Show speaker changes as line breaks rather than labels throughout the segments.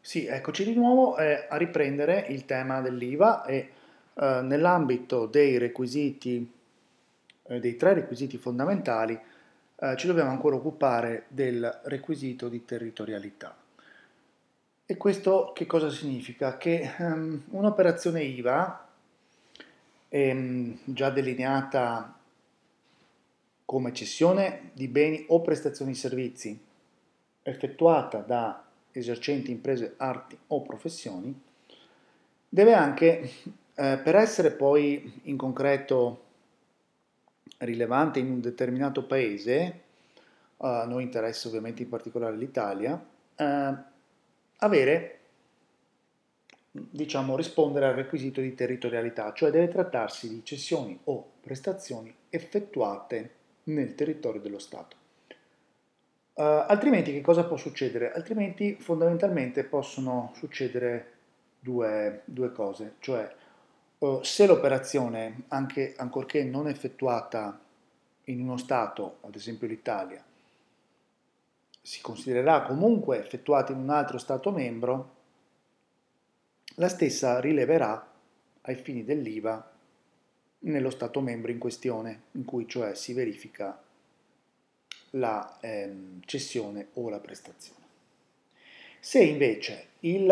Sì, eccoci di nuovo a riprendere il tema dell'IVA e nell'ambito dei requisiti, dei tre requisiti fondamentali, ci dobbiamo ancora occupare del requisito di territorialità. E questo che cosa significa? Che un'operazione IVA è già delineata come cessione di beni o prestazioni di servizi effettuata da esercenti imprese, arti o professioni, deve anche, per essere poi in concreto rilevante in un determinato paese, a noi interessa ovviamente in particolare l'Italia, avere, diciamo, rispondere al requisito di territorialità, cioè deve trattarsi di cessioni o prestazioni effettuate nel territorio dello Stato. Altrimenti che cosa può succedere? Altrimenti fondamentalmente possono succedere due cose, cioè se l'operazione, anche ancorché non effettuata in uno Stato, ad esempio l'Italia, si considererà comunque effettuata in un altro Stato membro, la stessa rileverà ai fini dell'IVA nello Stato membro in questione, in cui cioè si verifica la cessione o la prestazione. Se invece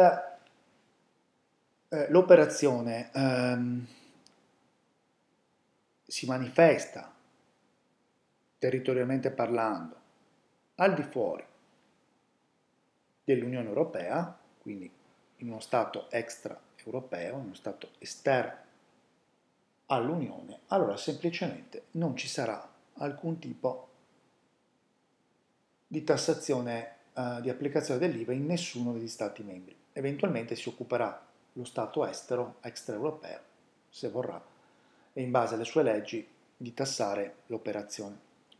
l'operazione si manifesta territorialmente parlando al di fuori dell'Unione Europea, quindi in uno Stato extraeuropeo, in uno Stato esterno all'Unione, allora semplicemente non ci sarà alcun tipo di tassazione, di applicazione dell'IVA in nessuno degli Stati membri. Eventualmente si occuperà lo Stato estero, extraeuropeo, se vorrà, e in base alle sue leggi di tassare l'operazione.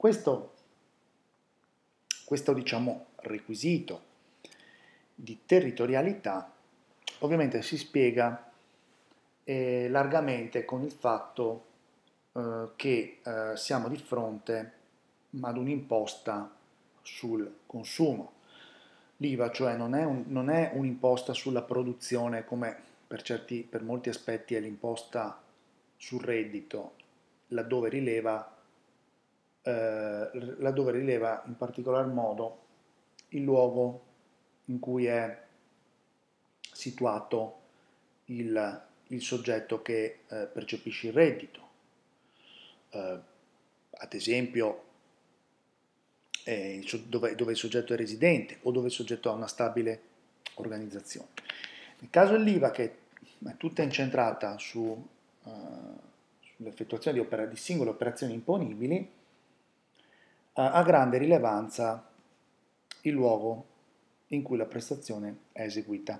Questo diciamo, requisito di territorialità ovviamente si spiega largamente con il fatto che siamo di fronte ad un'imposta sul consumo. L'IVA, cioè, non è un'imposta sulla produzione come per molti aspetti è l'imposta sul reddito, laddove rileva, laddove rileva in particolar modo il luogo in cui è situato il soggetto che percepisce il reddito. Ad esempio, dove il soggetto è residente o dove il soggetto ha una stabile organizzazione. Nel caso dell'IVA, che è tutta incentrata sull'effettuazione di singole operazioni imponibili, ha grande rilevanza il luogo in cui la prestazione è eseguita.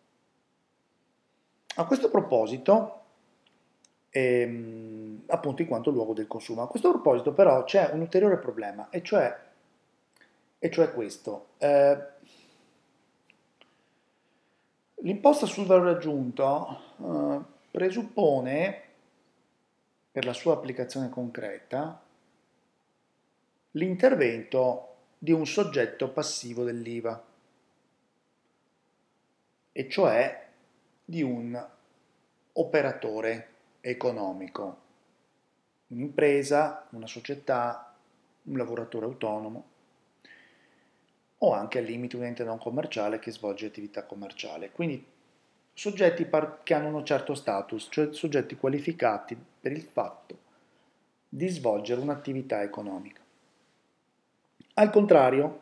A questo proposito, appunto in quanto luogo del consumo, a questo proposito però c'è un ulteriore problema, e cioè questo. L'imposta sul valore aggiunto presuppone, per la sua applicazione concreta, l'intervento di un soggetto passivo dell'IVA, e cioè di un operatore economico, un'impresa, una società, un lavoratore autonomo o anche al limite un ente non commerciale che svolge attività commerciale. Quindi soggetti che hanno uno certo status, cioè soggetti qualificati per il fatto di svolgere un'attività economica. Al contrario,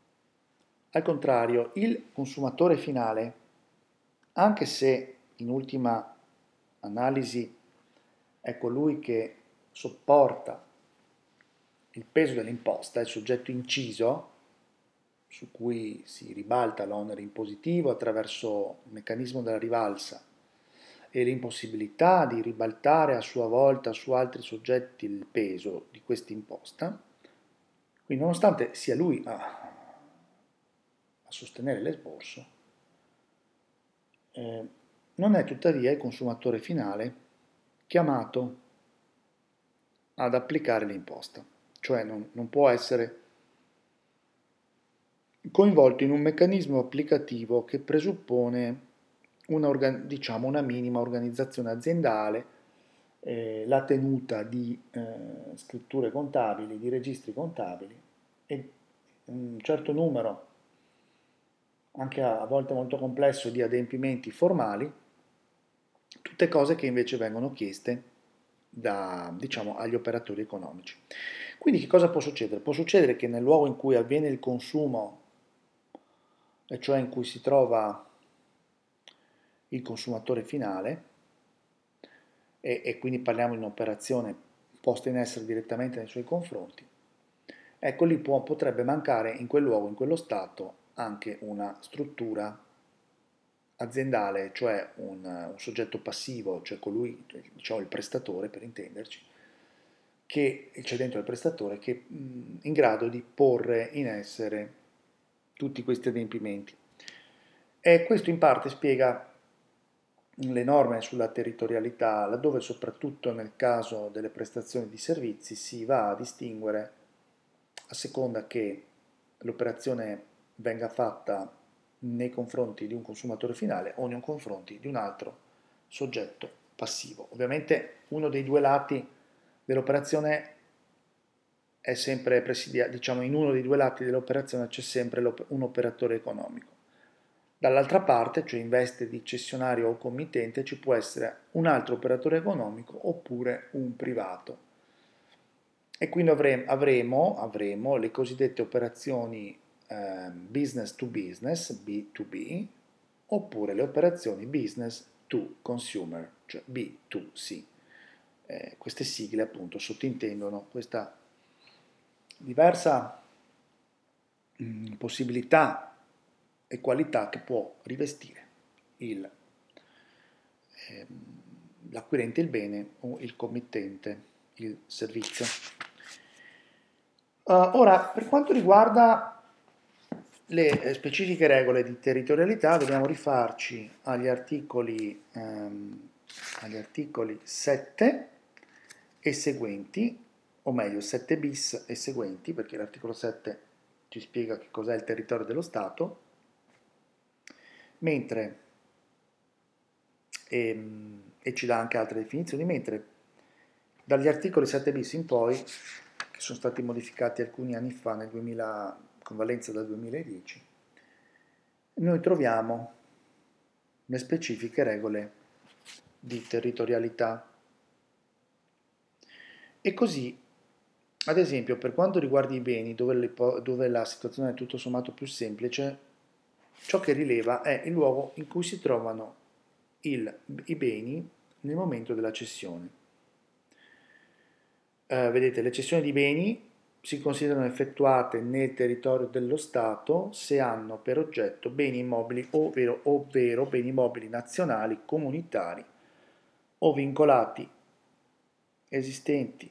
il consumatore finale, anche se in ultima analisi è colui che sopporta il peso dell'imposta, il soggetto inciso, su cui si ribalta l'onere impositivo attraverso il meccanismo della rivalsa e l'impossibilità di ribaltare a sua volta su altri soggetti il peso di questa imposta, quindi nonostante sia lui a sostenere l'esborso, non è tuttavia il consumatore finale chiamato ad applicare l'imposta, cioè non può essere coinvolto in un meccanismo applicativo che presuppone diciamo, una minima organizzazione aziendale, la tenuta di scritture contabili, di registri contabili e un certo numero, anche a volte molto complesso, di adempimenti formali, tutte cose che invece vengono chieste diciamo, agli operatori economici. Quindi che cosa può succedere? Può succedere che nel luogo in cui avviene il consumo, e cioè in cui si trova il consumatore finale, e quindi parliamo di un'operazione posta in essere direttamente nei suoi confronti, ecco lì potrebbe mancare in quel luogo, in quello stato, anche una struttura aziendale, cioè un soggetto passivo, cioè colui, diciamo il prestatore per intenderci, che c'è dentro il prestatore che è in grado di porre in essere tutti questi adempimenti. E questo in parte spiega le norme sulla territorialità, laddove soprattutto nel caso delle prestazioni di servizi si va a distinguere a seconda che l'operazione venga fatta nei confronti di un consumatore finale o nei confronti di un altro soggetto passivo. Ovviamente uno dei due lati dell'operazione è sempre presidiato, diciamo in uno dei due lati dell'operazione c'è sempre un operatore economico. Dall'altra parte, cioè in veste di cessionario o committente, ci può essere un altro operatore economico oppure un privato. E quindi avremo le cosiddette operazioni business to business, B2B, oppure le operazioni business to consumer, cioè B2C. Queste sigle appunto sottintendono questa diversa possibilità e qualità che può rivestire il, ehm, l'acquirente il bene o il committente il servizio. Ora, per quanto riguarda le specifiche regole di territorialità, dobbiamo rifarci agli articoli 7 e seguenti, o meglio 7 bis e seguenti, perché l'articolo 7 ci spiega che cos'è il territorio dello Stato, mentre e ci dà anche altre definizioni, mentre dagli articoli 7 bis in poi, che sono stati modificati alcuni anni fa, nel 2000, con valenza dal 2010, noi troviamo le specifiche regole di territorialità. E così, ad esempio, per quanto riguarda i beni, dove la situazione è tutto sommato più semplice, ciò che rileva è il luogo in cui si trovano i beni nel momento della cessione. Vedete, le cessioni di beni si considerano effettuate nel territorio dello Stato se hanno per oggetto beni immobili ovvero beni immobili nazionali, comunitari o vincolati esistenti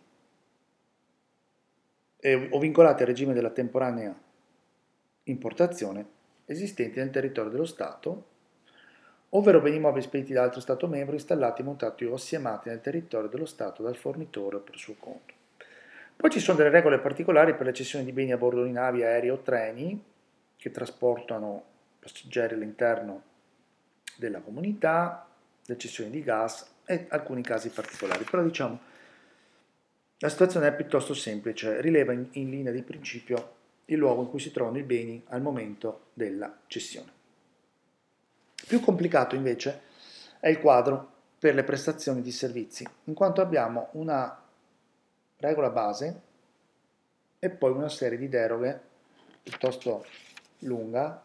o vincolati al regime della temporanea importazione esistenti nel territorio dello Stato, ovvero beni immobili spediti da altro Stato membro, installati, montati o assiemati nel territorio dello Stato dal fornitore o per suo conto. Poi ci sono delle regole particolari per la cessione di beni a bordo di navi, aerei o treni che trasportano passeggeri all'interno della comunità, le cessioni di gas e alcuni casi particolari. Però diciamo la situazione è piuttosto semplice, rileva in linea di principio il luogo in cui si trovano i beni al momento della cessione. Più complicato invece è il quadro per le prestazioni di servizi, in quanto abbiamo una regola base e poi una serie di deroghe piuttosto lunga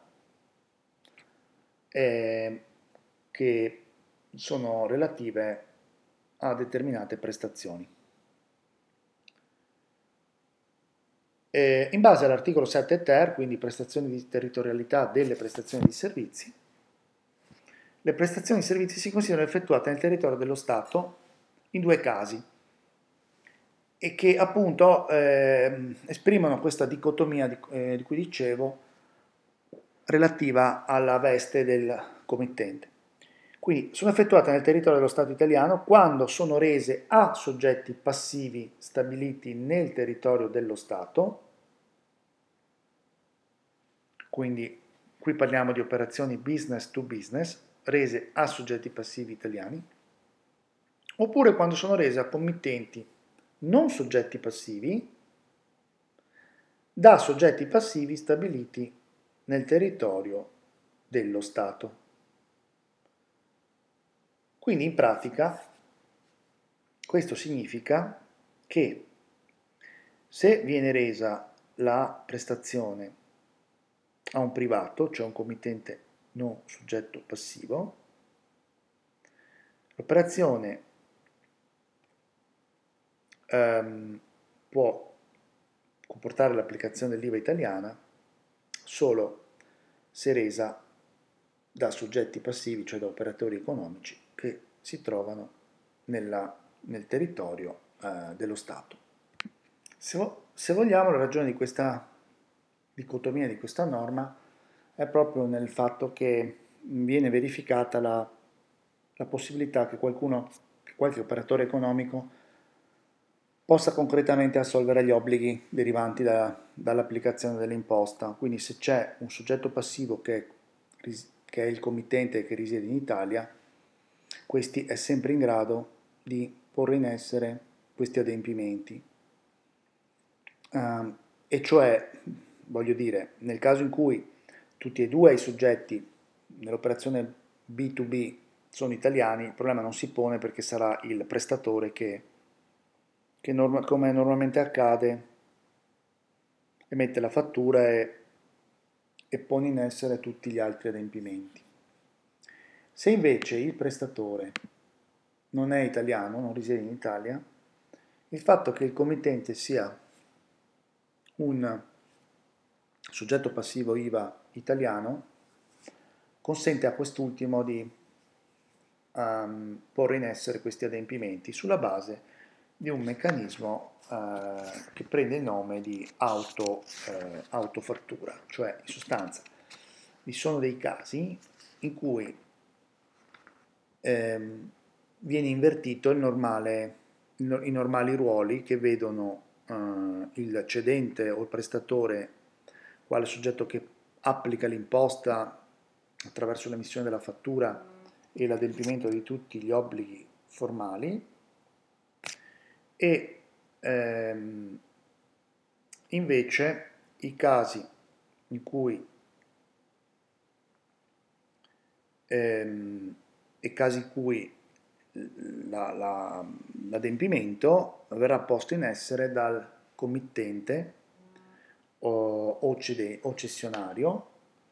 che sono relative a determinate prestazioni. In base all'articolo 7 ter, quindi prestazioni di territorialità delle prestazioni di servizi, le prestazioni di servizi si considerano effettuate nel territorio dello Stato in due casi e che appunto esprimono questa dicotomia di cui dicevo relativa alla veste del committente. Quindi sono effettuate nel territorio dello Stato italiano quando sono rese a soggetti passivi stabiliti nel territorio dello Stato, quindi qui parliamo di operazioni business to business rese a soggetti passivi italiani, oppure quando sono rese a committenti non soggetti passivi da soggetti passivi stabiliti nel territorio dello Stato. Quindi in pratica questo significa che se viene resa la prestazione a un privato, cioè un committente non soggetto passivo, l'operazione può comportare l'applicazione dell'IVA italiana solo se resa da soggetti passivi, cioè da operatori economici che si trovano nel territorio dello Stato. Se vogliamo, la ragione di questa dicotomia, di questa norma, è proprio nel fatto che viene verificata la possibilità che qualche operatore economico possa concretamente assolvere agli obblighi derivanti dall'applicazione dell'imposta. Quindi se c'è un soggetto passivo che è il committente che risiede in Italia, questi è sempre in grado di porre in essere questi adempimenti. E cioè, voglio dire, nel caso in cui tutti e due i soggetti nell'operazione B2B sono italiani, il problema non si pone perché sarà il prestatore che come normalmente accade, emette la fattura e pone in essere tutti gli altri adempimenti. Se invece il prestatore non è italiano, non risiede in Italia, il fatto che il committente sia un soggetto passivo IVA italiano consente a quest'ultimo di porre in essere questi adempimenti sulla base di un meccanismo che prende il nome di autofattura, cioè in sostanza vi sono dei casi in cui viene invertito i normali ruoli che vedono il cedente o il prestatore quale soggetto che applica l'imposta attraverso l'emissione della fattura e l'adempimento di tutti gli obblighi formali e invece i casi in cui l'adempimento verrà posto in essere dal committente o cessionario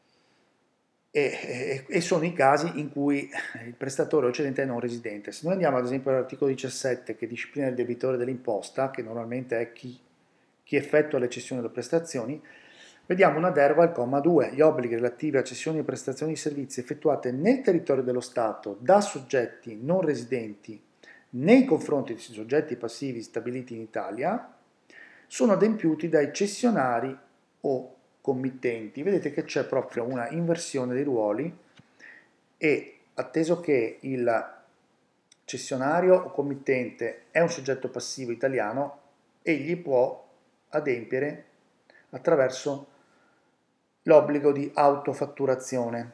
e sono i casi in cui il prestatore o cedente è non residente. Se noi andiamo ad esempio all'articolo 17 che disciplina il debitore dell'imposta, che normalmente è chi effettua le cessioni delle prestazioni, vediamo una deroga al comma 2, gli obblighi relativi a cessioni e prestazioni di servizi effettuate nel territorio dello Stato da soggetti non residenti nei confronti di soggetti passivi stabiliti in Italia sono adempiuti dai cessionari o committenti. Vedete che c'è proprio una inversione dei ruoli e atteso che il cessionario o committente è un soggetto passivo italiano, egli può adempiere attraverso l'obbligo di autofatturazione.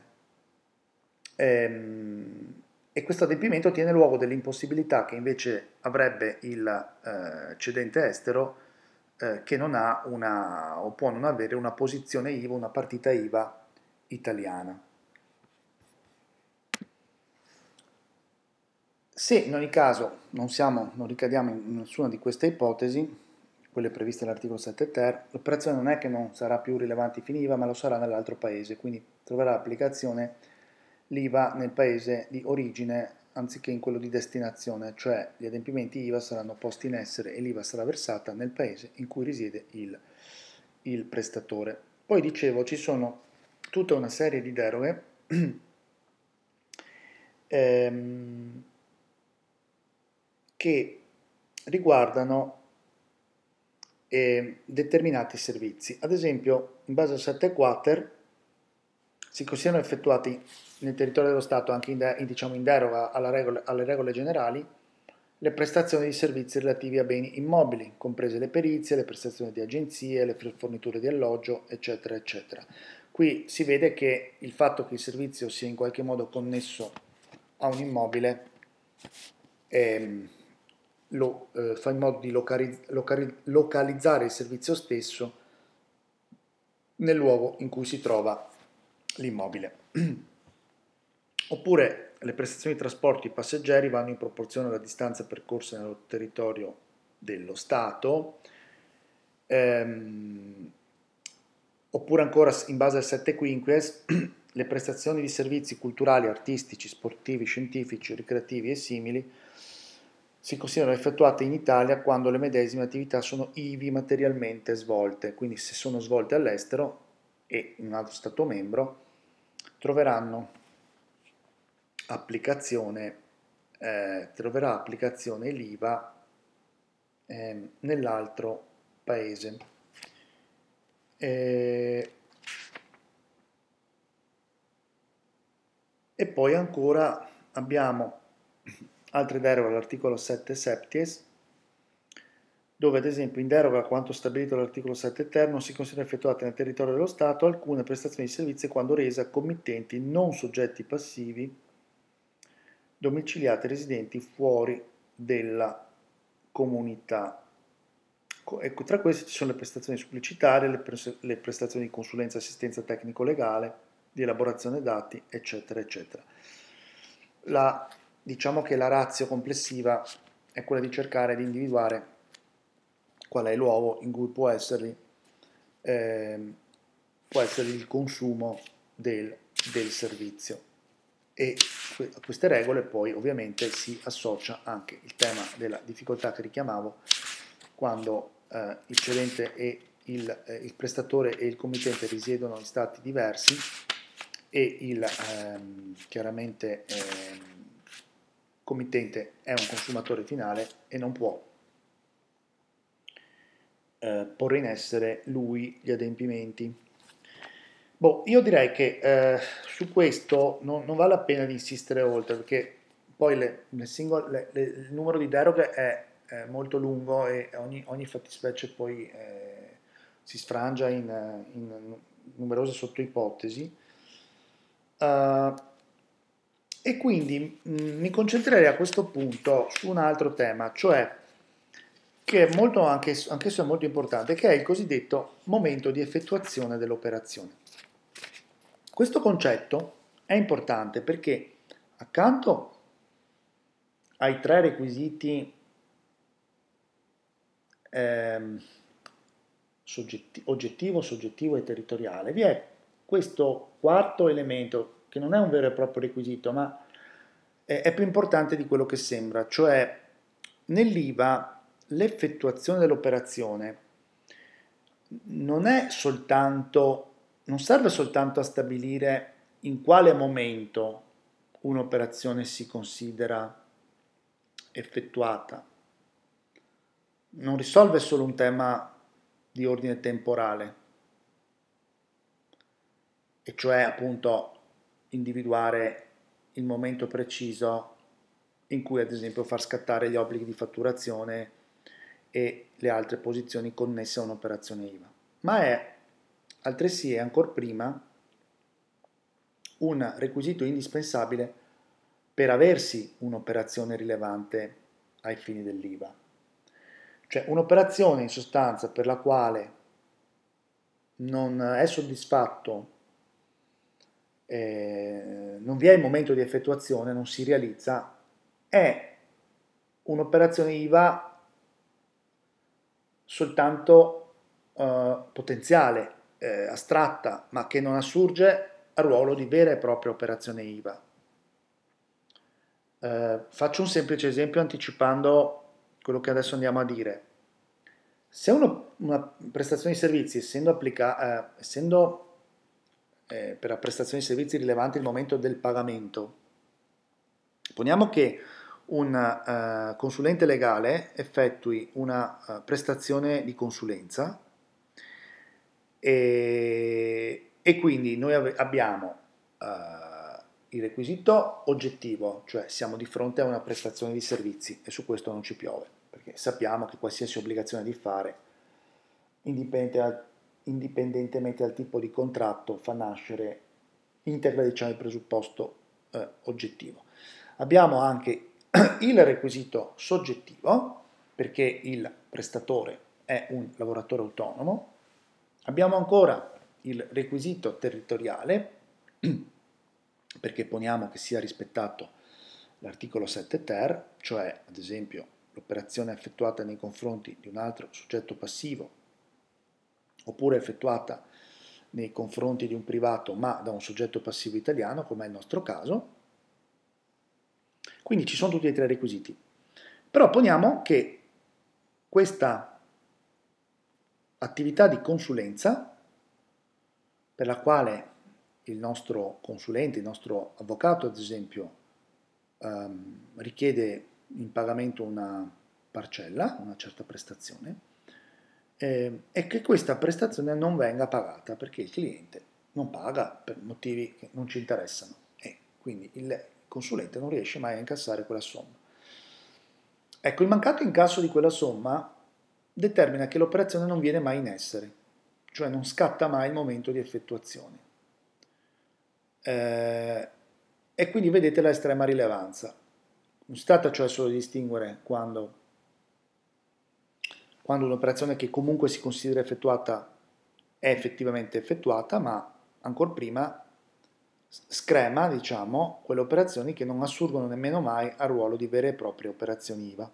E questo adempimento tiene luogo dell'impossibilità che invece avrebbe il cedente estero che non ha o può non avere una posizione IVA, una partita IVA italiana. Se in ogni caso non ricadiamo in nessuna di queste ipotesi, quelle previste all'articolo 7 ter, l'operazione non è che non sarà più rilevante ai fini IVA, ma lo sarà nell'altro paese, quindi troverà applicazione l'IVA nel paese di origine anziché in quello di destinazione, cioè gli adempimenti IVA saranno posti in essere e l'IVA sarà versata nel paese in cui risiede il prestatore. Poi dicevo, ci sono tutta una serie di deroghe che riguardano determinati servizi. Ad esempio, in base al 7 quater si considerano effettuati nel territorio dello Stato, anche in deroga alle regole generali, le prestazioni di servizi relativi a beni immobili, comprese le perizie, le prestazioni di agenzie, le forniture di alloggio, eccetera, eccetera. Qui si vede che il fatto che il servizio sia in qualche modo connesso a un immobile fa in modo di localizzare il servizio stesso nel luogo in cui si trova l'immobile. Oppure le prestazioni di trasporto di passeggeri vanno in proporzione alla distanza percorsa nel territorio dello Stato, oppure ancora in base al 7 quinquies le prestazioni di servizi culturali, artistici, sportivi, scientifici, ricreativi e simili si considerano effettuate in Italia quando le medesime attività sono ivi materialmente svolte, quindi se sono svolte all'estero e in un altro Stato membro troverà applicazione l'IVA nell'altro paese. E poi ancora abbiamo altre deroghe all'articolo 7 septies, dove ad esempio in deroga a quanto stabilito dall'articolo 7 ter non si considerano effettuate nel territorio dello Stato alcune prestazioni di servizi quando rese a committenti non soggetti passivi domiciliati e residenti fuori della comunità. Ecco, tra queste ci sono le prestazioni supplicitarie, le prestazioni di consulenza e assistenza tecnico-legale, di elaborazione dati, eccetera, eccetera. Diciamo che la ratio complessiva è quella di cercare di individuare qual è il luogo in cui può esservi il consumo del servizio. E a queste regole poi ovviamente si associa anche il tema della difficoltà che richiamavo quando il cedente e il prestatore e il committente risiedono in stati diversi e chiaramente committente è un consumatore finale e non può porre in essere lui gli adempimenti. Boh, io direi che su questo non vale la pena di insistere oltre, perché poi il numero di deroghe è molto lungo e ogni fattispecie poi si sfrangia in numerose sottoipotesi. E quindi mi concentrerei a questo punto su un altro tema, cioè che è anch'esso è molto importante, che è il cosiddetto momento di effettuazione dell'operazione. Questo concetto è importante perché accanto ai tre requisiti oggettivo, soggettivo e territoriale, vi è questo quarto elemento che non è un vero e proprio requisito, ma è più importante di quello che sembra, cioè nell'IVA l'effettuazione dell'operazione non serve soltanto a stabilire in quale momento un'operazione si considera effettuata, non risolve solo un tema di ordine temporale, e cioè appunto individuare il momento preciso in cui ad esempio far scattare gli obblighi di fatturazione e le altre posizioni connesse a un'operazione IVA, ma è altresì e ancor prima un requisito indispensabile per aversi un'operazione rilevante ai fini dell'IVA. Cioè un'operazione in sostanza per la quale non è soddisfatto, non vi è il momento di effettuazione, non si realizza, è un'operazione IVA soltanto potenziale, astratta, ma che non assurge al ruolo di vera e propria operazione IVA. Faccio un semplice esempio anticipando quello che adesso andiamo a dire. Se una prestazione di servizi, essendo per la prestazione di servizi rilevante il momento del pagamento, poniamo che un consulente legale effettui una prestazione di consulenza e quindi noi abbiamo il requisito oggettivo, cioè siamo di fronte a una prestazione di servizi e su questo non ci piove, perché sappiamo che qualsiasi obbligazione di fare, indipendentemente dal tipo di contratto, fa nascere, integra diciamo il presupposto oggettivo. Abbiamo anche il requisito soggettivo, perché il prestatore è un lavoratore autonomo. Abbiamo ancora il requisito territoriale, perché poniamo che sia rispettato l'articolo 7 ter, cioè ad esempio l'operazione effettuata nei confronti di un altro soggetto passivo oppure effettuata nei confronti di un privato ma da un soggetto passivo italiano, come è il nostro caso. Quindi ci sono tutti e tre i requisiti. Però poniamo che questa attività di consulenza, per la quale il nostro consulente, il nostro avvocato ad esempio, richiede in pagamento una parcella, una certa prestazione, e che questa prestazione non venga pagata perché il cliente non paga per motivi che non ci interessano e quindi il consulente non riesce mai a incassare quella somma. Ecco, il mancato incasso di quella somma determina che l'operazione non viene mai in essere, cioè non scatta mai il momento di effettuazione. E quindi vedete la estrema rilevanza. Non si tratta cioè solo di distinguere quando un'operazione che comunque si considera effettuata è effettivamente effettuata, ma ancora prima screma, diciamo, quelle operazioni che non assurgono nemmeno mai al ruolo di vere e proprie operazioni IVA.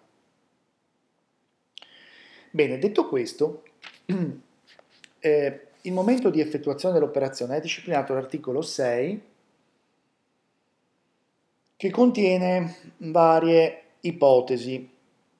Bene, detto questo, il momento di effettuazione dell'operazione è disciplinato dall'articolo 6 che contiene varie ipotesi.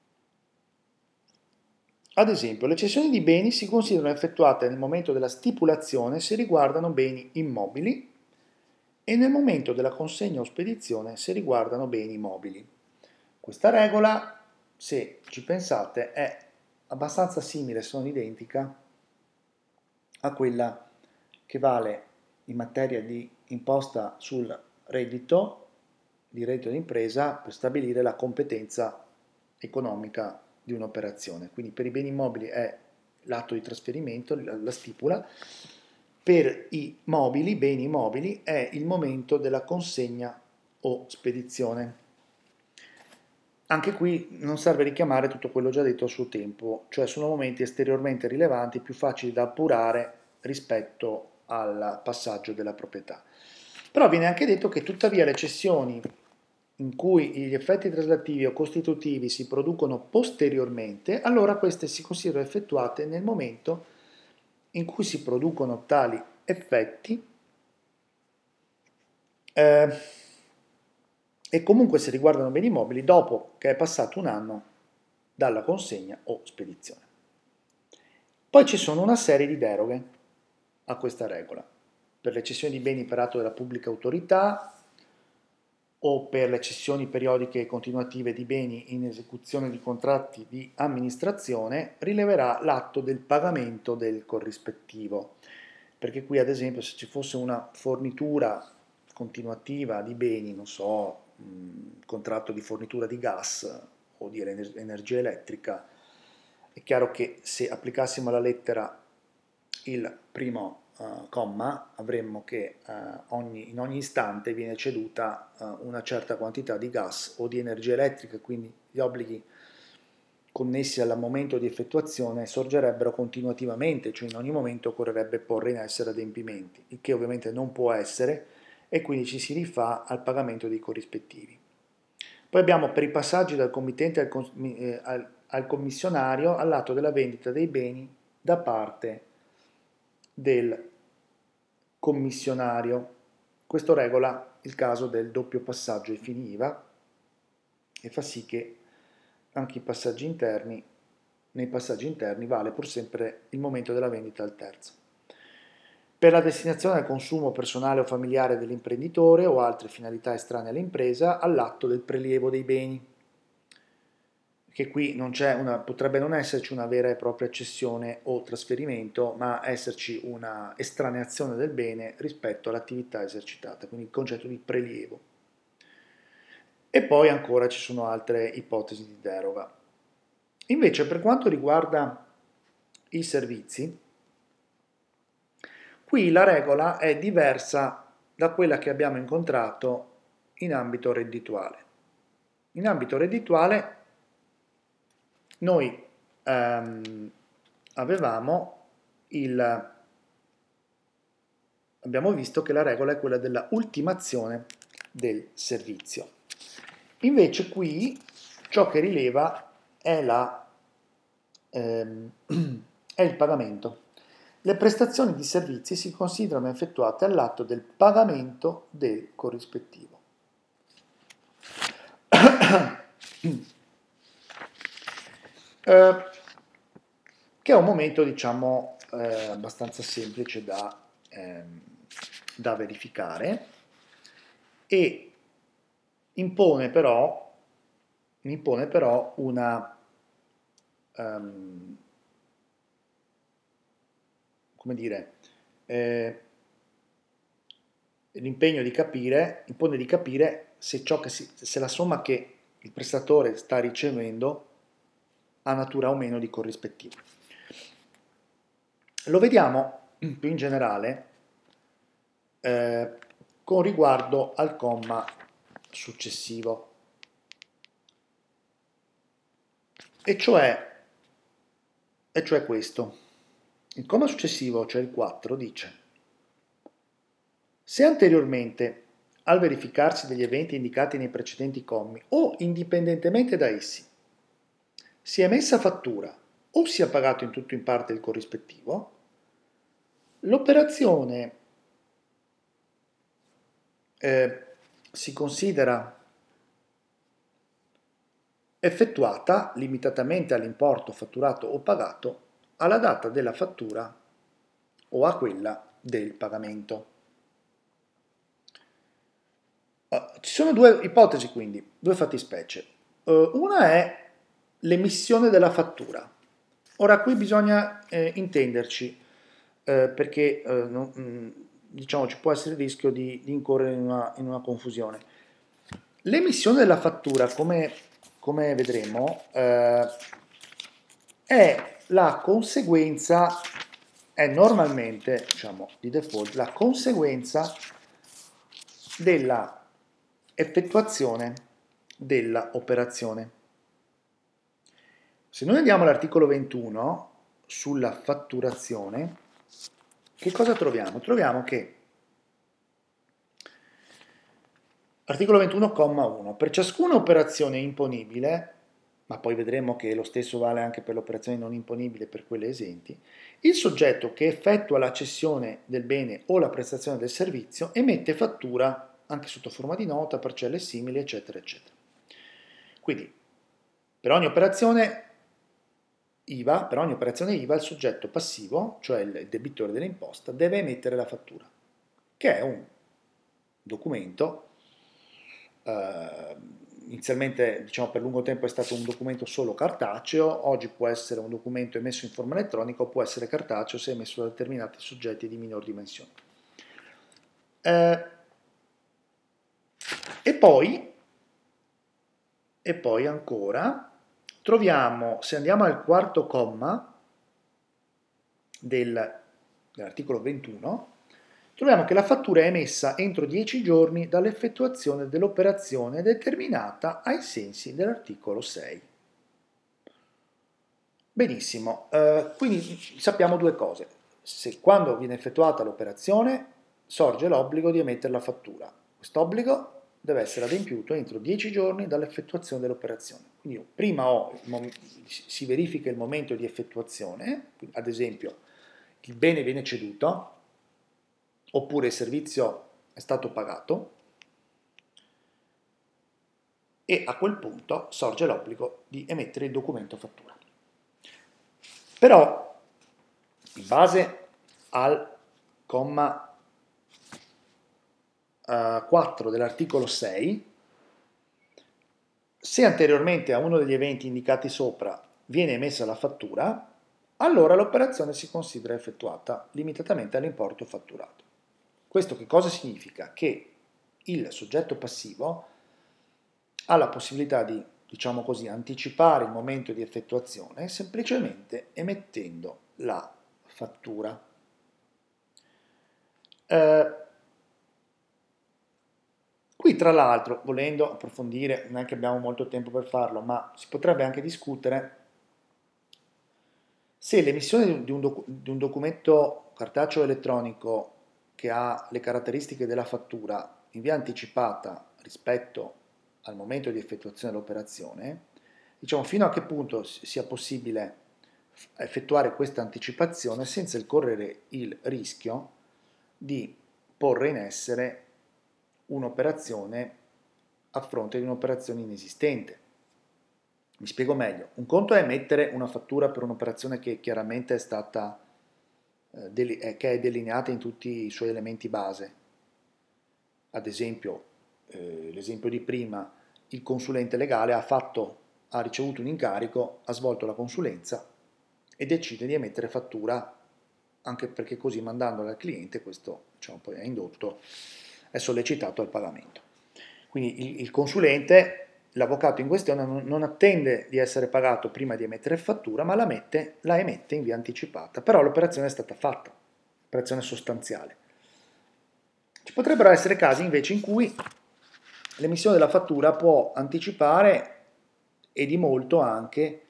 Ad esempio, le cessioni di beni si considerano effettuate nel momento della stipulazione se riguardano beni immobili e nel momento della consegna o spedizione se riguardano beni mobili. Questa regola, se ci pensate, è abbastanza simile, se non identica, a quella che vale in materia di imposta sul reddito, di reddito d'impresa, per stabilire la competenza economica di un'operazione. Quindi per i beni immobili è l'atto di trasferimento, la stipula, per i mobili, beni mobili, è il momento della consegna o spedizione. Anche qui non serve richiamare tutto quello già detto a suo tempo, cioè sono momenti esteriormente rilevanti più facili da appurare rispetto al passaggio della proprietà. Però viene anche detto che tuttavia le cessioni in cui gli effetti traslativi o costitutivi si producono posteriormente, allora queste si considerano effettuate nel momento in cui si producono tali effetti eh, e comunque se riguardano beni mobili dopo che è passato un anno dalla consegna o spedizione. Poi ci sono una serie di deroghe a questa regola, per le cessioni di beni per atto della pubblica autorità o per le cessioni periodiche e continuative di beni in esecuzione di contratti di amministrazione, rileverà l'atto del pagamento del corrispettivo. Perché qui, ad esempio, se ci fosse una fornitura continuativa di beni, non so, contratto di fornitura di gas o di energia elettrica, è chiaro che se applicassimo alla lettera il primo comma avremmo che in ogni istante viene ceduta una certa quantità di gas o di energia elettrica, quindi gli obblighi connessi al momento di effettuazione sorgerebbero continuativamente, cioè in ogni momento occorrerebbe porre in essere adempimenti, il che ovviamente non può essere e quindi ci si rifà al pagamento dei corrispettivi. Poi abbiamo per i passaggi dal committente al commissionario all'atto della vendita dei beni da parte del commissionario. Questo regola il caso del doppio passaggio ai fini IVA e fa sì che anche nei passaggi interni vale pur sempre il momento della vendita al terzo. Per la destinazione al consumo personale o familiare dell'imprenditore o altre finalità estranee all'impresa, all'atto del prelievo dei beni, che qui potrebbe non esserci una vera e propria cessione o trasferimento, ma esserci una estraneazione del bene rispetto all'attività esercitata, quindi il concetto di prelievo. E poi ancora ci sono altre ipotesi di deroga. Invece per quanto riguarda i servizi, Qui la regola è diversa da quella che abbiamo incontrato in ambito reddituale. In ambito reddituale noi abbiamo visto che la regola è quella della ultimazione del servizio. Invece qui ciò che rileva è è il pagamento. Le prestazioni di servizi si considerano effettuate all'atto del pagamento del corrispettivo. Che è un momento, diciamo, abbastanza semplice da verificare e impone però una, come dire, l'impegno di capire, impone di capire se se la somma che il prestatore sta ricevendo ha natura o meno di corrispettivo. Lo vediamo più in generale con riguardo al comma successivo, e cioè questo. Il comma successivo, cioè il 4, dice: se anteriormente al verificarsi degli eventi indicati nei precedenti commi o indipendentemente da essi sia emessa fattura o sia pagato in tutto o in parte il corrispettivo, l'operazione si considera effettuata limitatamente all'importo fatturato o pagato alla data della fattura o a quella del pagamento. Ci sono due ipotesi, quindi, due fattispecie. Una è l'emissione della fattura. Ora qui bisogna intenderci, perché diciamo, ci può essere il rischio di incorrere in una confusione. L'emissione della fattura, come vedremo, è la conseguenza, è normalmente, diciamo, di default, la conseguenza della effettuazione della operazione. Se noi andiamo all'articolo 21 sulla fatturazione, che cosa troviamo? Troviamo che articolo 21,1, per ciascuna operazione imponibile, ma poi vedremo che lo stesso vale anche per le operazioni non imponibili e per quelle esenti, il soggetto che effettua la cessione del bene o la prestazione del servizio emette fattura anche sotto forma di nota, parcelle simili, eccetera, eccetera. Quindi, per ogni operazione IVA, il soggetto passivo, cioè il debitore dell'imposta, deve emettere la fattura, che è un documento. Inizialmente, diciamo, per lungo tempo è stato un documento solo cartaceo, oggi può essere un documento emesso in forma elettronica o può essere cartaceo se emesso da determinati soggetti di minor dimensione. E poi ancora troviamo, se andiamo al quarto comma dell'articolo 21, troviamo che la fattura è emessa entro 10 giorni dall'effettuazione dell'operazione determinata ai sensi dell'articolo 6. Benissimo, quindi sappiamo due cose. Quando viene effettuata l'operazione sorge l'obbligo di emettere la fattura. Quest'obbligo deve essere adempiuto entro 10 giorni dall'effettuazione dell'operazione. Quindi prima si verifica il momento di effettuazione, ad esempio il bene viene ceduto, oppure il servizio è stato pagato, e a quel punto sorge l'obbligo di emettere il documento fattura. Però, in base al comma 4 dell'articolo 6, se anteriormente a uno degli eventi indicati sopra viene emessa la fattura, allora l'operazione si considera effettuata limitatamente all'importo fatturato. Questo che cosa significa? Che il soggetto passivo ha la possibilità di, diciamo così, anticipare il momento di effettuazione semplicemente emettendo la fattura. Eh, Qui tra l'altro, volendo approfondire, non è che abbiamo molto tempo per farlo, ma si potrebbe anche discutere se l'emissione di un documento cartaceo elettronico che ha le caratteristiche della fattura in via anticipata rispetto al momento di effettuazione dell'operazione, diciamo fino a che punto sia possibile effettuare questa anticipazione senza correre il rischio di porre in essere un'operazione a fronte di un'operazione inesistente. Mi spiego meglio, un conto è emettere una fattura per un'operazione che chiaramente è stata che è delineata in tutti i suoi elementi base. Ad esempio, l'esempio di prima, il consulente legale ha ricevuto un incarico, ha svolto la consulenza e decide di emettere fattura, anche perché così mandandola al cliente, questo diciamo, poi è indotto, è sollecitato al pagamento. Quindi il consulente, l'avvocato in questione, non attende di essere pagato prima di emettere fattura, ma la emette in via anticipata. Però l'operazione è stata fatta, operazione sostanziale. Ci potrebbero essere casi invece in cui l'emissione della fattura può anticipare e di molto anche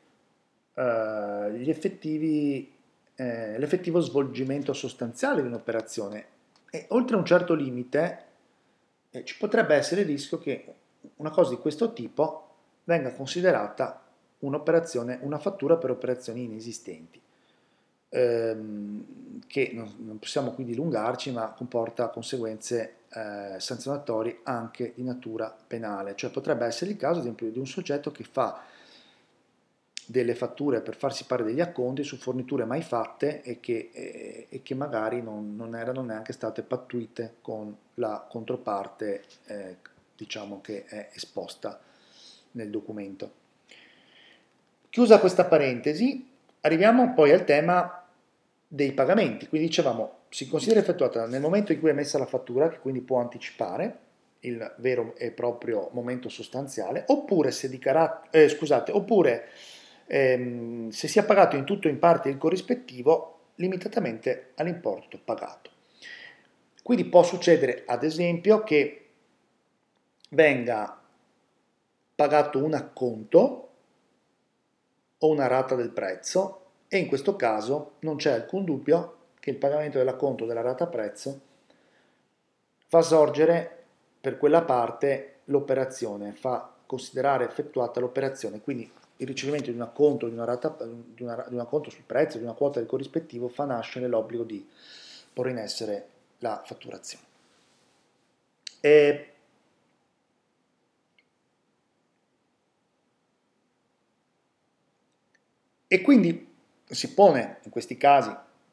l'effettivo svolgimento sostanziale di un'operazione e oltre un certo limite ci potrebbe essere il rischio che una cosa di questo tipo venga considerata un'operazione, una fattura per operazioni inesistenti, che non possiamo qui dilungarci, ma comporta conseguenze sanzionatorie anche di natura penale. Cioè potrebbe essere il caso, ad esempio, di un soggetto che fa delle fatture per farsi pare degli acconti su forniture mai fatte e che magari non erano neanche state pattuite con la controparte diciamo che è esposta nel documento. Chiusa questa parentesi, arriviamo poi al tema dei pagamenti. Quindi dicevamo, si considera effettuata nel momento in cui è emessa la fattura, che quindi può anticipare il vero e proprio momento sostanziale, oppure se se sia pagato in tutto o in parte il corrispettivo limitatamente all'importo pagato. Quindi può succedere, ad esempio, che venga pagato un acconto o una rata del prezzo e in questo caso non c'è alcun dubbio che il pagamento dell'acconto o della rata prezzo fa sorgere per quella parte l'operazione, fa considerare effettuata l'operazione, quindi il ricevimento di un acconto, di un acconto sul prezzo, di una quota del corrispettivo fa nascere l'obbligo di porre in essere la fatturazione. E E quindi si pone in questi casi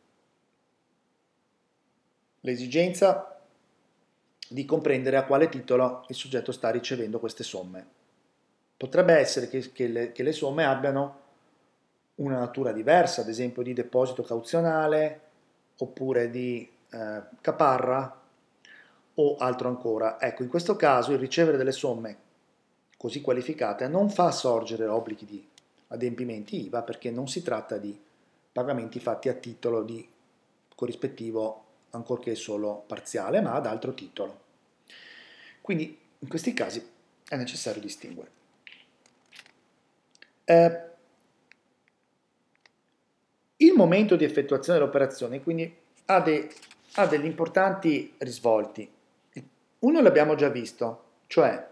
l'esigenza di comprendere a quale titolo il soggetto sta ricevendo queste somme. Potrebbe essere che le somme abbiano una natura diversa, ad esempio di deposito cauzionale, oppure di caparra o altro ancora. Ecco, in questo caso il ricevere delle somme così qualificate non fa sorgere obblighi di adempimenti IVA perché non si tratta di pagamenti fatti a titolo di corrispettivo, ancorché solo parziale, ma ad altro titolo. Quindi in questi casi è necessario distinguere. Eh, il momento di effettuazione dell'operazione quindi ha degli importanti risvolti. Uno l'abbiamo già visto, cioè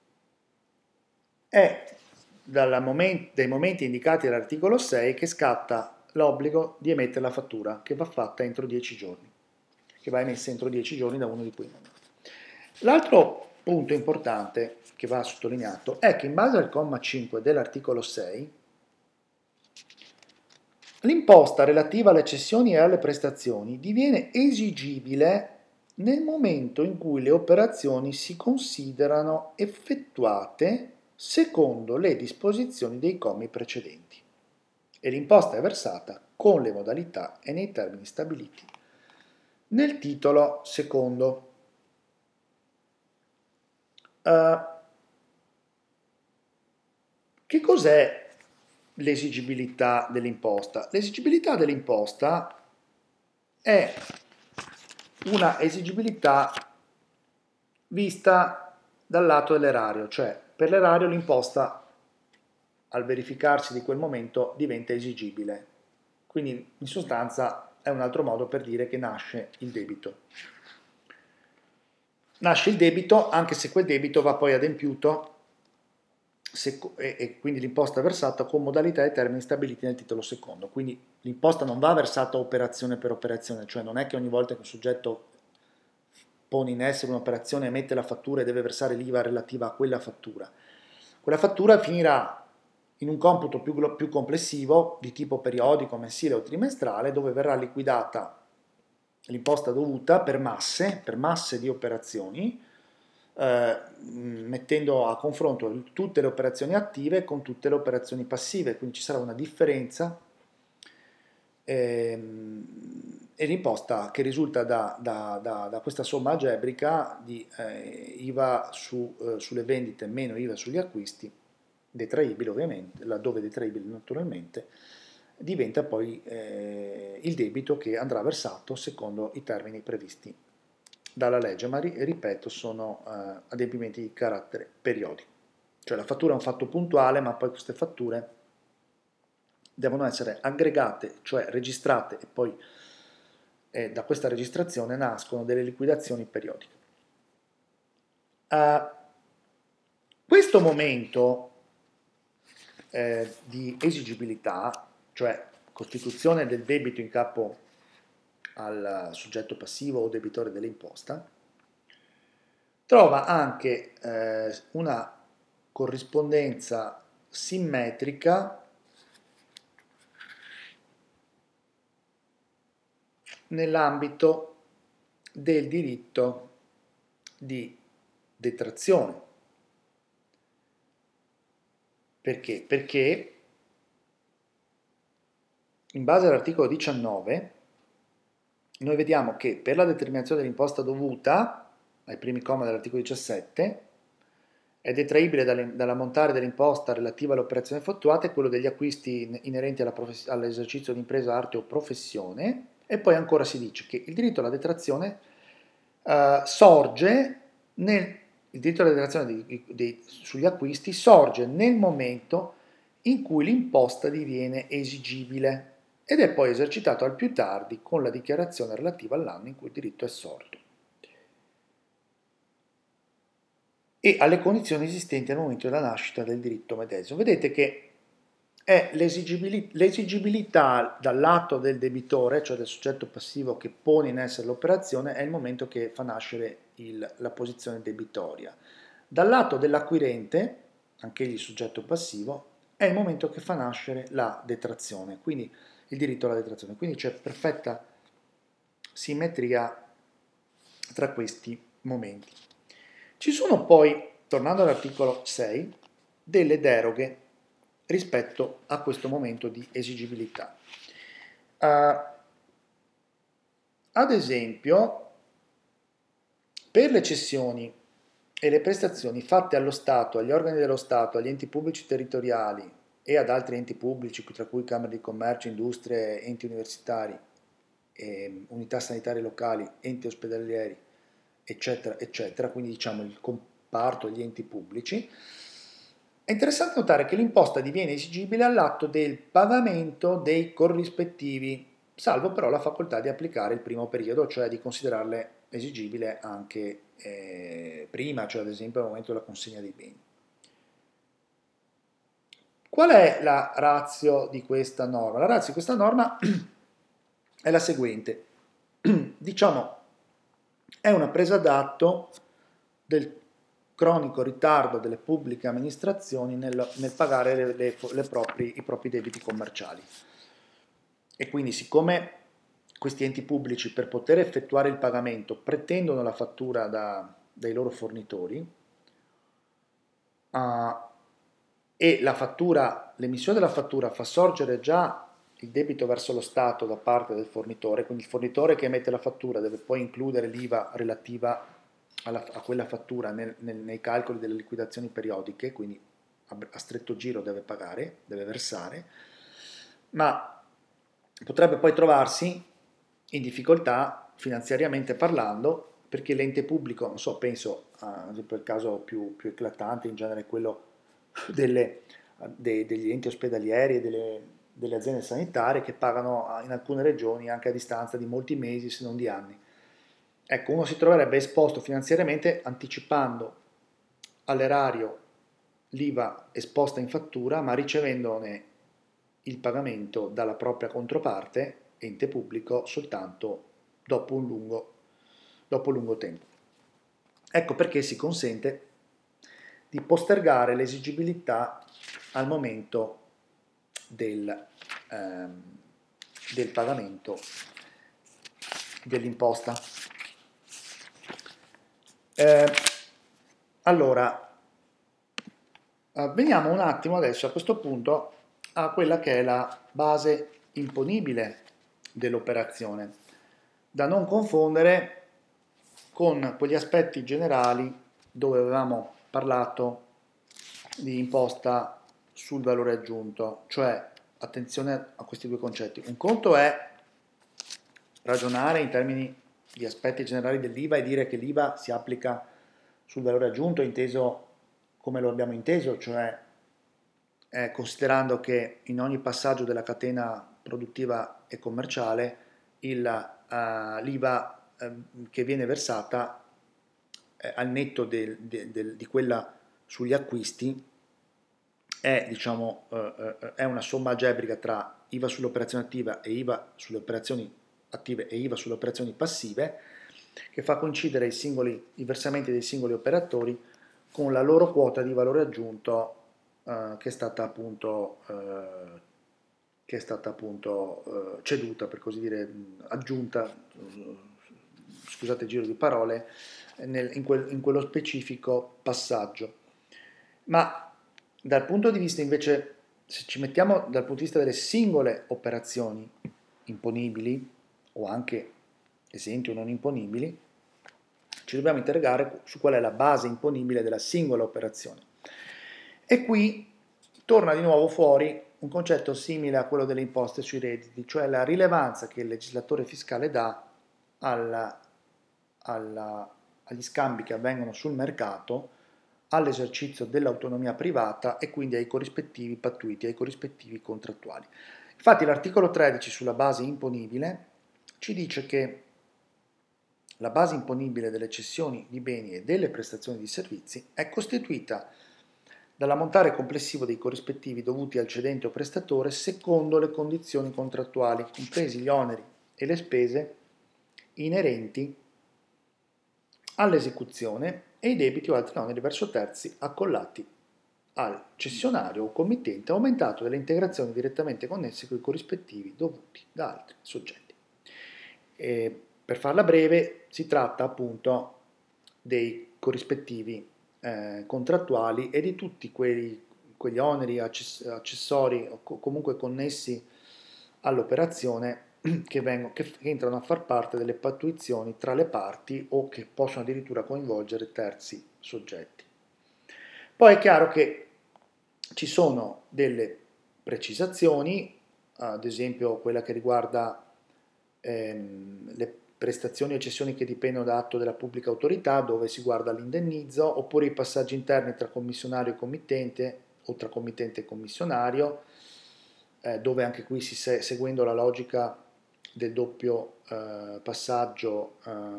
è dai momenti indicati dall'articolo 6 che scatta l'obbligo di emettere la fattura, che va fatta entro 10 giorni, che va emessa entro 10 giorni da uno di quei momenti. L'altro punto importante che va sottolineato è che in base al comma 5 dell'articolo 6 l'imposta relativa alle cessioni e alle prestazioni diviene esigibile nel momento in cui le operazioni si considerano effettuate secondo le disposizioni dei commi precedenti e l'imposta è versata con le modalità e nei termini stabiliti nel titolo secondo. Uh, che cos'è l'esigibilità dell'imposta? L'esigibilità dell'imposta è una esigibilità vista dal lato dell'erario, cioè per l'erario l'imposta al verificarsi di quel momento diventa esigibile. Quindi in sostanza è un altro modo per dire che nasce il debito. Nasce il debito anche se quel debito va poi adempiuto e quindi l'imposta versata con modalità e termini stabiliti nel titolo secondo. Quindi l'imposta non va versata operazione per operazione, cioè non è che ogni volta che un soggetto pone in essere un'operazione, emette la fattura e deve versare l'IVA relativa a quella fattura. Quella fattura finirà in un computo più complessivo di tipo periodico, mensile o trimestrale, dove verrà liquidata l'imposta dovuta per masse di operazioni, mettendo a confronto tutte le operazioni attive con tutte le operazioni passive, quindi ci sarà una differenza e l'imposta che risulta da questa somma algebrica di IVA sulle vendite meno IVA sugli acquisti, detraibile ovviamente, laddove detraibile naturalmente, diventa poi il debito che andrà versato secondo i termini previsti dalla legge, ma ripeto sono adempimenti di carattere periodico. Cioè la fattura è un fatto puntuale, ma poi queste fatture devono essere aggregate, cioè registrate e poi da questa registrazione nascono delle liquidazioni periodiche. Questo momento di esigibilità, cioè costituzione del debito in capo al soggetto passivo o debitore dell'imposta, trova anche una corrispondenza simmetrica nell'ambito del diritto di detrazione. Perché? Perché in base all'articolo 19 noi vediamo che per la determinazione dell'imposta dovuta, ai primi commi dell'articolo 17, è detraibile dall'ammontare dell'imposta relativa alle operazioni effettuate quello degli acquisti inerenti all'esercizio di impresa, arte o professione, e poi ancora si dice che il diritto alla detrazione il diritto alla detrazione sugli acquisti sorge nel momento in cui l'imposta diviene esigibile ed è poi esercitato al più tardi con la dichiarazione relativa all'anno in cui il diritto è sorto e alle condizioni esistenti al momento della nascita del diritto medesimo. Vedete che è l'esigibilità dal lato del debitore, cioè del soggetto passivo che pone in essere l'operazione, è il momento che fa nascere la posizione debitoria. Dal lato dell'acquirente, anche egli soggetto passivo, è il momento che fa nascere la detrazione, quindi il diritto alla detrazione. Quindi c'è perfetta simmetria tra questi momenti. Ci sono poi, tornando all'articolo 6, delle deroghe rispetto a questo momento di esigibilità. Ad esempio, per le cessioni e le prestazioni fatte allo Stato, agli organi dello Stato, agli enti pubblici territoriali e ad altri enti pubblici, tra cui Camere di Commercio, Industrie, enti universitari, unità sanitarie locali, enti ospedalieri, eccetera, eccetera, quindi diciamo il comparto degli enti pubblici, è interessante notare che l'imposta diviene esigibile all'atto del pagamento dei corrispettivi, salvo però la facoltà di applicare il primo periodo, cioè di considerarle esigibile anche prima, cioè ad esempio al momento della consegna dei beni. Qual è la ratio di questa norma? La ratio di questa norma è la seguente. Diciamo, è una presa d'atto del cronico ritardo delle pubbliche amministrazioni nel pagare i propri debiti commerciali. E quindi siccome questi enti pubblici per poter effettuare il pagamento pretendono la fattura dai loro fornitori e l'emissione della fattura fa sorgere già il debito verso lo Stato da parte del fornitore, quindi il fornitore che emette la fattura deve poi includere l'IVA relativa a quella fattura nei calcoli delle liquidazioni periodiche, quindi a stretto giro deve pagare, deve versare, ma potrebbe poi trovarsi in difficoltà finanziariamente parlando, perché l'ente pubblico, non so, penso ad esempio al caso più eclatante, in genere quello degli enti ospedalieri e delle aziende sanitarie che pagano in alcune regioni anche a distanza di molti mesi, se non di anni. Ecco, uno si troverebbe esposto finanziariamente anticipando all'erario l'IVA esposta in fattura, ma ricevendone il pagamento dalla propria controparte, ente pubblico, soltanto dopo un lungo tempo. Ecco perché si consente di postergare l'esigibilità al momento ehm, del pagamento dell'imposta. Eh, allora, veniamo un attimo adesso a questo punto a quella che è la base imponibile dell'operazione, da non confondere con quegli aspetti generali dove avevamo parlato di imposta sul valore aggiunto, cioè attenzione a questi due concetti. Un conto è ragionare in termini di aspetti generali dell'IVA e dire che l'IVA si applica sul valore aggiunto inteso come lo abbiamo inteso, cioè considerando che in ogni passaggio della catena produttiva e commerciale l'IVA che viene versata al netto di quella sugli acquisti è, diciamo, è una somma algebrica tra IVA sull'operazione attiva e IVA sulle operazioni attive e IVA sulle operazioni passive, che fa coincidere i versamenti dei singoli operatori con la loro quota di valore aggiunto che è stata appunto ceduta, per così dire, aggiunta, scusate il giro di parole, in quello specifico passaggio. Ma dal punto di vista invece, se ci mettiamo dal punto di vista delle singole operazioni imponibili o anche esenti o non imponibili, ci dobbiamo interrogare su qual è la base imponibile della singola operazione. E qui torna di nuovo fuori un concetto simile a quello delle imposte sui redditi, cioè la rilevanza che il legislatore fiscale dà alla, agli scambi che avvengono sul mercato, all'esercizio dell'autonomia privata e quindi ai corrispettivi pattuiti, ai corrispettivi contrattuali. Infatti l'articolo 13 sulla base imponibile ci dice che la base imponibile delle cessioni di beni e delle prestazioni di servizi è costituita dall'ammontare complessivo dei corrispettivi dovuti al cedente o prestatore secondo le condizioni contrattuali, compresi gli oneri e le spese inerenti all'esecuzione e i debiti o altri oneri verso terzi accollati al cessionario o committente, aumentato delle integrazioni direttamente connesse con i corrispettivi dovuti da altri soggetti. Per farla breve, si tratta appunto dei corrispettivi contrattuali e di tutti quegli oneri accessori o comunque connessi all'operazione che entrano a far parte delle pattuizioni tra le parti o che possono addirittura coinvolgere terzi soggetti. Poi è chiaro che ci sono delle precisazioni, ad esempio quella che riguarda le prestazioni e cessioni che dipendono da atto della pubblica autorità, dove si guarda l'indennizzo, oppure i passaggi interni tra commissionario e committente o tra committente e commissionario, dove anche qui seguendo la logica del doppio passaggio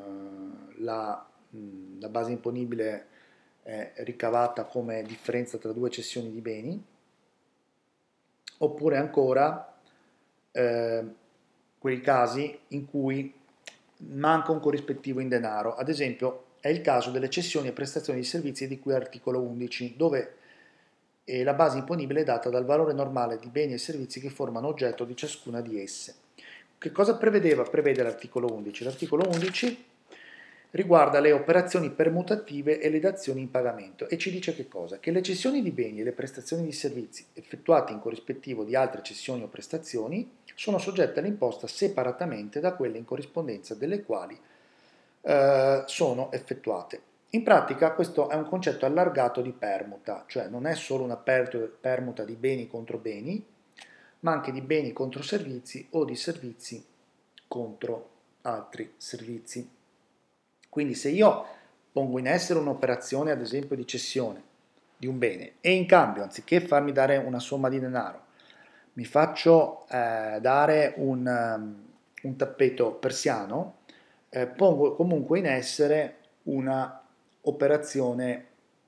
la base imponibile è ricavata come differenza tra due cessioni di beni, oppure ancora eh, quei casi in cui manca un corrispettivo in denaro. Ad esempio è il caso delle cessioni e prestazioni di servizi di cui articolo 11, dove la base imponibile è data dal valore normale di beni e servizi che formano oggetto di ciascuna di esse. Che cosa prevede l'articolo 11? L'articolo 11 riguarda le operazioni permutative e le dazioni in pagamento e ci dice che cosa? Che le cessioni di beni e le prestazioni di servizi effettuate in corrispettivo di altre cessioni o prestazioni sono soggette all'imposta separatamente da quelle in corrispondenza delle quali sono effettuate. In pratica questo è un concetto allargato di permuta, cioè non è solo una permuta di beni contro beni, ma anche di beni contro servizi o di servizi contro altri servizi. Quindi se io pongo in essere un'operazione, ad esempio, di cessione di un bene e in cambio, anziché farmi dare una somma di denaro, mi faccio dare un tappeto persiano, pongo comunque in essere una operazione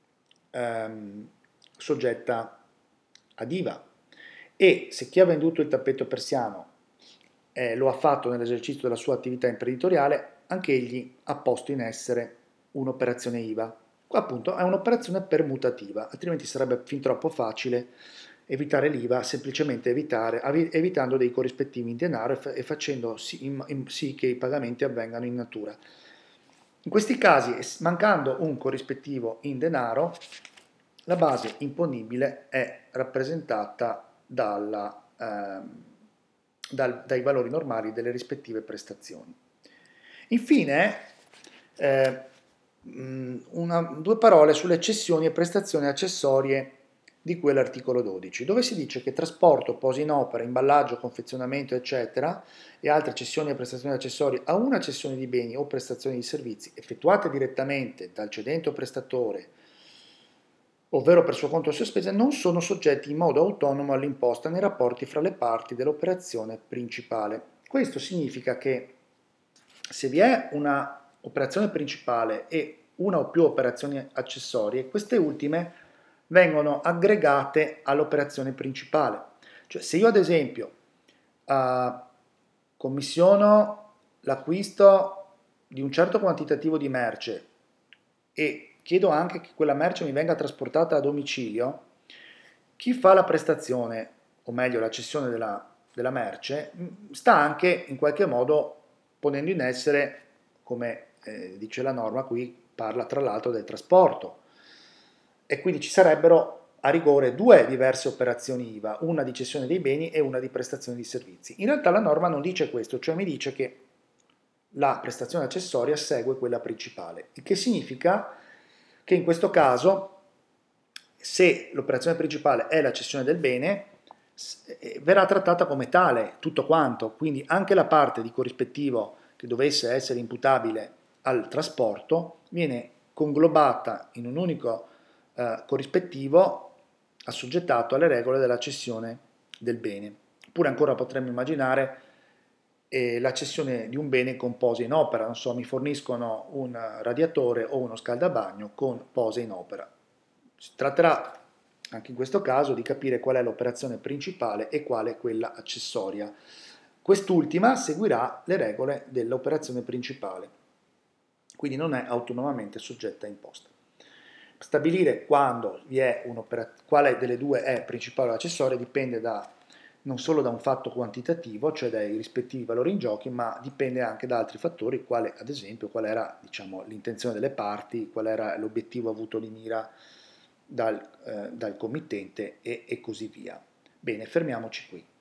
soggetta ad IVA e se chi ha venduto il tappeto persiano lo ha fatto nell'esercizio della sua attività imprenditoriale, anche egli ha posto in essere un'operazione IVA. Qua appunto è un'operazione permutativa, altrimenti sarebbe fin troppo facile evitare l'IVA semplicemente evitando dei corrispettivi in denaro e facendo sì che i pagamenti avvengano in natura. In questi casi, mancando un corrispettivo in denaro, la base imponibile è rappresentata dai valori normali delle rispettive prestazioni. Infine, due parole sulle cessioni e prestazioni accessorie di cui all'articolo 12, dove si dice che trasporto, posa in opera, imballaggio, confezionamento, eccetera, e altre cessioni e prestazioni accessorie a una cessione di beni o prestazioni di servizi effettuate direttamente dal cedente o prestatore, ovvero per suo conto o spese, non sono soggetti in modo autonomo all'imposta nei rapporti fra le parti dell'operazione principale. Questo significa che se vi è una operazione principale e una o più operazioni accessorie, queste ultime vengono aggregate all'operazione principale. Cioè se io ad esempio commissiono l'acquisto di un certo quantitativo di merce e chiedo anche che quella merce mi venga trasportata a domicilio, chi fa la prestazione, o meglio la cessione della merce, sta anche in qualche modo ponendo in essere, come dice la norma qui, parla tra l'altro del trasporto. E quindi ci sarebbero a rigore due diverse operazioni IVA, una di cessione dei beni e una di prestazione di servizi. In realtà la norma non dice questo, cioè mi dice che la prestazione accessoria segue quella principale, il che significa che in questo caso, se l'operazione principale è la cessione del bene, verrà trattata come tale tutto quanto, quindi anche la parte di corrispettivo che dovesse essere imputabile al trasporto viene conglobata in un unico corrispettivo assoggettato alle regole della cessione del bene. Oppure ancora potremmo immaginare la cessione di un bene con pose in opera, non so, mi forniscono un radiatore o uno scaldabagno con pose in opera. Si tratterà anche in questo caso di capire qual è l'operazione principale e quale quella accessoria. Quest'ultima seguirà le regole dell'operazione principale, quindi non è autonomamente soggetta a imposta. Stabilire quando vi è quale delle due è principale o accessoria dipende non solo da un fatto quantitativo, cioè dai rispettivi valori in giochi, ma dipende anche da altri fattori, quale ad esempio qual era l'intenzione delle parti, qual era l'obiettivo avuto di mira dal committente e così via. Bene, fermiamoci qui.